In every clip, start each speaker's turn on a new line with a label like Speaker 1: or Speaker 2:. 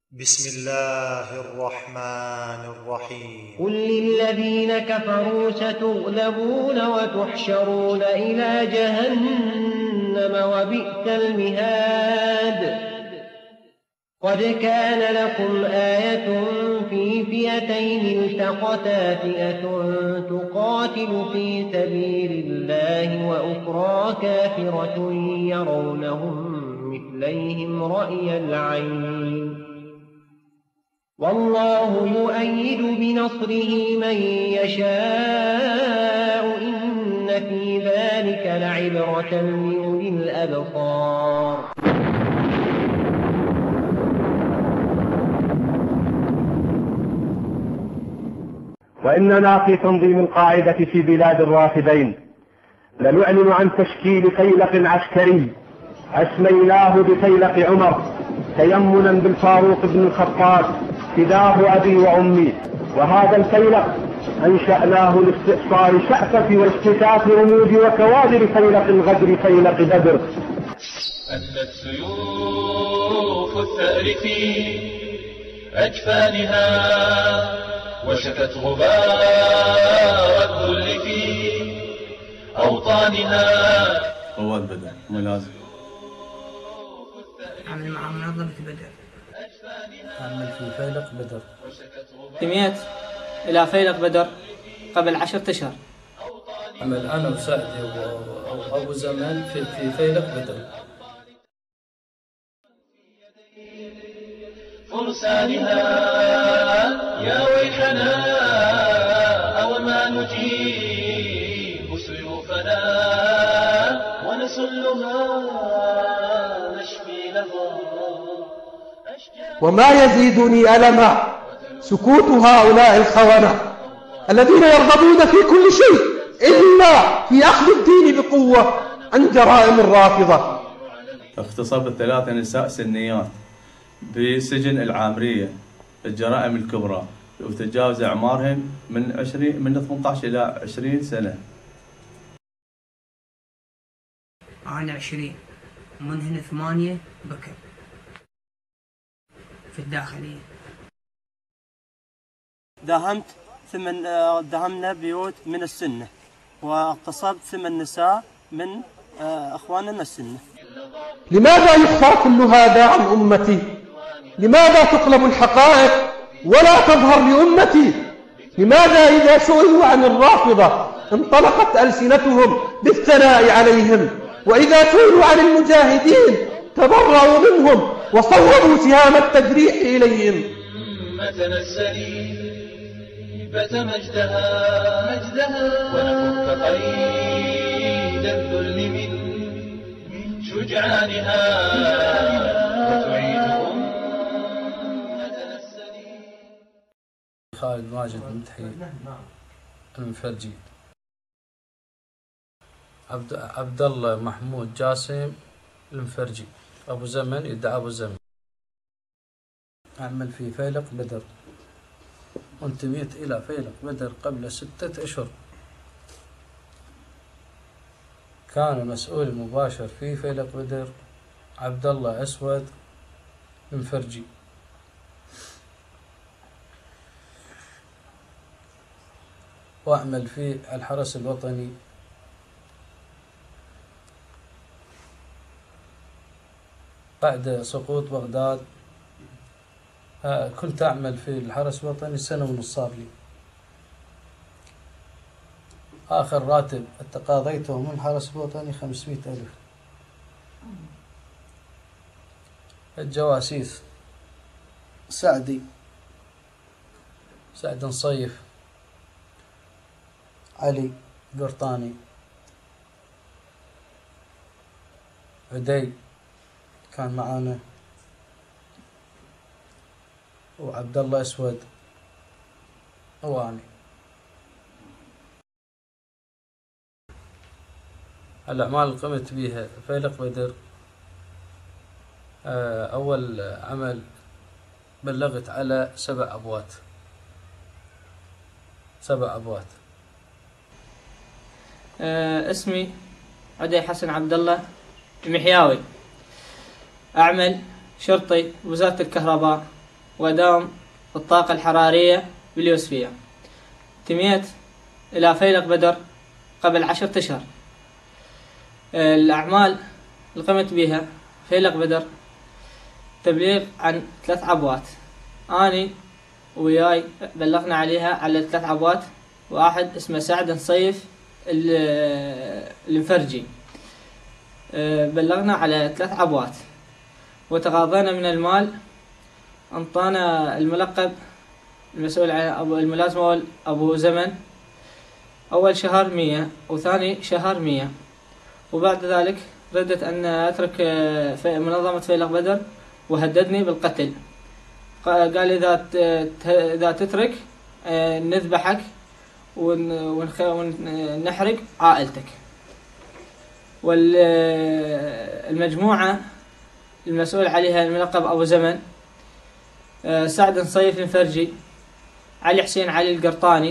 Speaker 1: بسم الله الرحمن الرحيم.
Speaker 2: قل للذين كفروا ستغلبون وتحشرون إلى جهنم وبئس المهاد. قد كان لكم آية في فئتين التقتا، فئة تقاتل في سبيل الله وأخرى كافرة يرونهم مثليهم رأي العين، والله يؤيد بنصره من يشاء، إن في ذلك لعبرة لأولي الأبصار.
Speaker 3: وإننا في تنظيم القاعدة في بلاد الرافدين لنعلن عن تشكيل فيلق عسكري أسميناه بفيلق عمر، تيمنا بالفاروق بن الخطاب فداه أبي وأمي. وهذا الفيلق أنشأناه لاستئصال شأفة واستتاف رموز وكوادر فيلق الغدر فيلق بدر.
Speaker 4: أدلت سيوف الثأر في أجفانها، وشكت غبار الذل في أوطانها.
Speaker 5: رواد بدر ملازم.
Speaker 6: أعمل مع منظمة بدر.
Speaker 7: أعمل في فيلق بدر.
Speaker 8: انتميت إلى فيلق بدر قبل 10 أشهر.
Speaker 7: أعمل أنا وسعدي وأبو زمان في فيلق بدر.
Speaker 4: فرسانها يا ويحنا أوما نجيب سيوفنا ونسلها نشفي لها.
Speaker 9: وما يزيدني ألما سكوت هؤلاء الخونة الذين يرغبون في كل شيء إلا في أخذ الدين بقوة عن جرائم الرافضة.
Speaker 5: اغتصب 3 نساء سنيات بسجن العامرية الجرائم الكبرى، وتجاوز أعمارهم من 18 إلى 20 سنة.
Speaker 6: أنا 20 ومنهن 8 بكر في الداخلية.
Speaker 8: دهمنا بيوت من السنة، واغتصبت 8 نساء من أخواننا السنة.
Speaker 9: لماذا يخفى كل هذا عن أمتي؟ لماذا تقلب الحقائق ولا تظهر لأمتي؟ لماذا إذا سئلوا عن الرافضة انطلقت ألسنتهم بالثناء عليهم، وإذا سئلوا عن المجاهدين تبرأوا منهم وصوبوا سهام التجريح إليهم؟
Speaker 4: تنسلي بت مجدها ونفك قيد الذل من شجعانها وتعيدهم.
Speaker 7: خالد ماجد مدحي المفرجي. عبد الله محمود جاسم المفرجي. أبو زمن يدعى أبو زمن. أعمل في فيلق بدر، وانتميت إلى فيلق بدر قبل 6 أشهر. كان المسؤول المباشر في فيلق بدر عبد الله أسود المفرجي. وأعمل في الحرس الوطني بعد سقوط بغداد. كنت أعمل في الحرس الوطني 1.5 سنة صار لي. آخر راتب تقاضيته من الحرس الوطني 500,000. الجواسيس سعد نصيف، علي قرطاني، عدي كان معانا، وعبد الله أسود واني. الأعمال اللي قمت بيها فيلق بدر، أول عمل بلغت على 7 أبوات. 7 أبوات.
Speaker 8: اسمي عدي حسن عبد الله المحياوي. أعمل شرطي وزارة الكهرباء
Speaker 10: ودوام الطاقة الحرارية باليوسفية. انتميت إلى فيلق بدر قبل 10 أشهر. الأعمال اللي قمت بها فيلق بدر تبليغ عن 3 عبوات. أني وياي بلغنا عليها على 3 عبوات، واحد اسمه سعد نصيف المفرجي، بلغنا على 3 عبوات، وتقاضينا من المال. انطانا الملقب المسؤول عن الملازمة أبو زمن، أول شهر 100 وثاني شهر 100، وبعد ذلك ردت أن أترك في منظمة فيلق بدر وهددني بالقتل. قال إذا تترك نذبحك ونحرق عائلتك. والمجموعة المسؤول عليها الملقب أبو زمن سعد نصيف المفرجي، علي حسين علي القرطاني،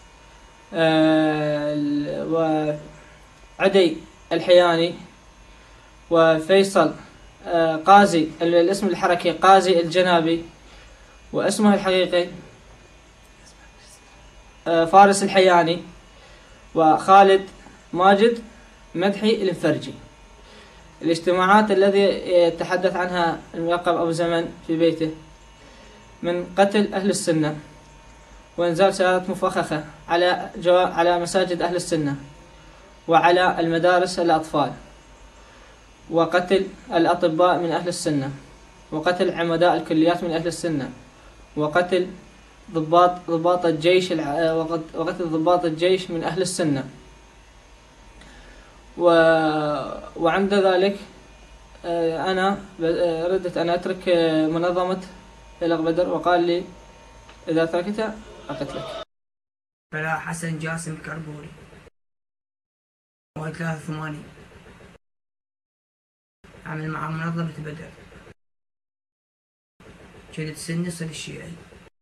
Speaker 10: وعدي الحياني، وفيصل قازي الاسم الحركي قازي الجنابي، واسمه الحقيقي فارس الحياني، وخالد ماجد مدحي المفرجي. الاجتماعات الذي يتحدث عنها الملقب أبو زمن في بيته من قتل أهل السنة، وإنزال سيارات مفخخة على مساجد أهل السنة وعلى المدارس الأطفال، وقتل الأطباء من أهل السنة، وقتل عمداء الكليات من أهل السنة، وقتل ضباط الجيش وقتل ضباط الجيش من أهل السنة. وعند ذلك أنا ردت أن أترك منظمة فيلق بدر، وقال لي إذا تركتها أقتلك.
Speaker 6: فلا حسن جاسم كربوري 83 عمل مع منظمة بدر، كنت سني صل الشيعي،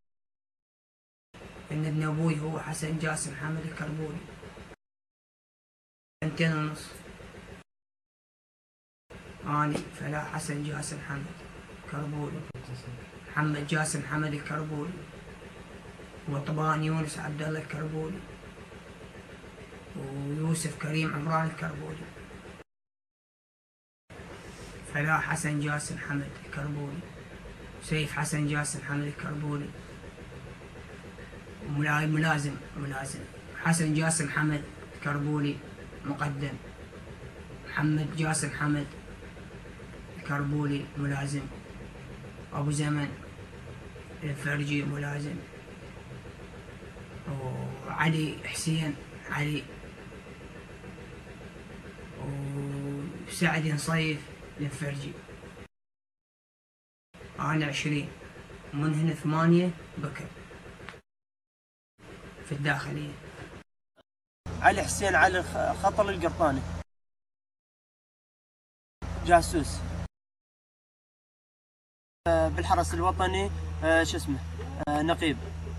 Speaker 6: إن ابن أبوي هو حسن جاسم حمد الكربوري 2.5. أني فلا حسن جاسم حمد كربوري، محمد جاسم حمد الكربوري، وطبان يونس عبد الله الكربوري، ويوسف كريم عمران الكربوري. فلا حسن جاسم حمد الكربوري، سيف حسن جاسم حمد الكربوري، ملازم حسن جاسم حمد الكربوري مقدم، محمد جاسم حمد الكربوري ملازم، أبو زمن الفرجي ملازم، وعلي حسين علي، وسعد نصيف الفرجي. أنا 20 من هنا 8 بكر في الداخلية.
Speaker 8: علي حسين علي خطل القرطاني، جاسوس بالحرس الوطني، شو اسمه نقيب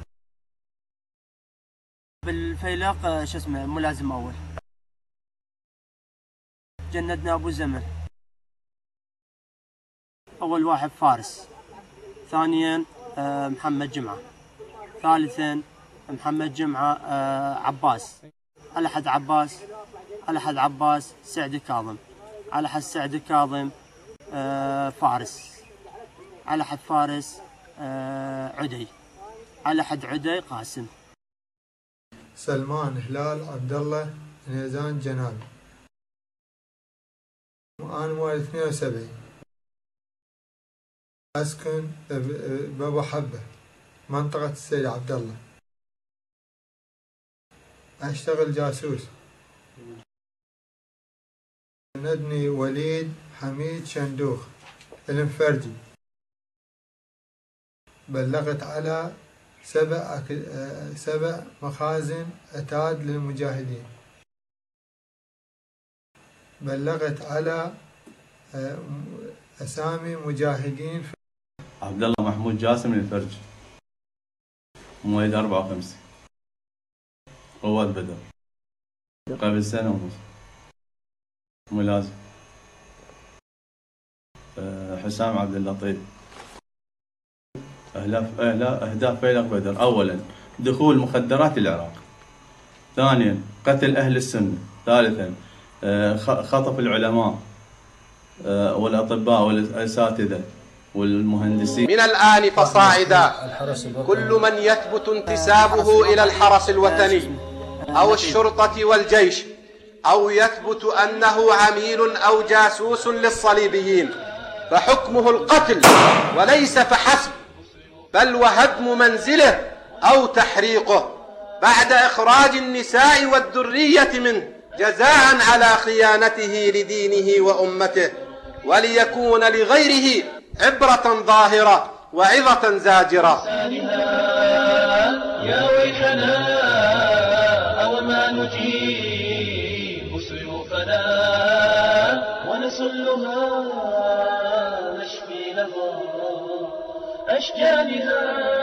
Speaker 8: بالفيلق، شو اسمه ملازم أول. جندنا أبو زمن، أول واحد فارس، ثانيا محمد جمعة، ثالثا محمد جمعة عباس، على حد عباس، على حد عباس سعد كاظم، على حد سعد كاظم فارس، على حد فارس عدي، على حد عدي قاسم.
Speaker 11: سلمان هلال عبد الله نيزان جنابي، وأنا مواليد 72، أسكن بأبو حبة منطقة السيد عبد الله، أشتغل جاسوس. ندني وليد حميد شندوخ المفرجي، بلغت على 7 مخازن أتاد للمجاهدين، بلغت على أسامي مجاهدين.
Speaker 5: عبد الله محمود جاسم الفرج، مواليد 54، رواد بدر، قبل 1.5 سنة، ملازم. حسام عبد اللطيف أهداف فيلق بدر: أولا دخول مخدرات العراق، ثانيا قتل أهل السنة، ثالثا خطف العلماء والأطباء والأساتذة والمهندسين.
Speaker 9: من الآن فصاعدا كل من يثبت انتسابه إلى الحرس الوطني أو الشرطة والجيش، أو يثبت أنه عميل أو جاسوس للصليبيين، فحكمه القتل وليس فحسب، بل وهدم منزله أو تحريقه بعد إخراج النساء والذرية منه، جزاء على خيانته لدينه وأمته، وليكون لغيره عبرة ظاهرة وعظة زاجرة.
Speaker 4: يا ويحنا أوما نجيب سيوفنا ونسلها نشفي لها أشجانها.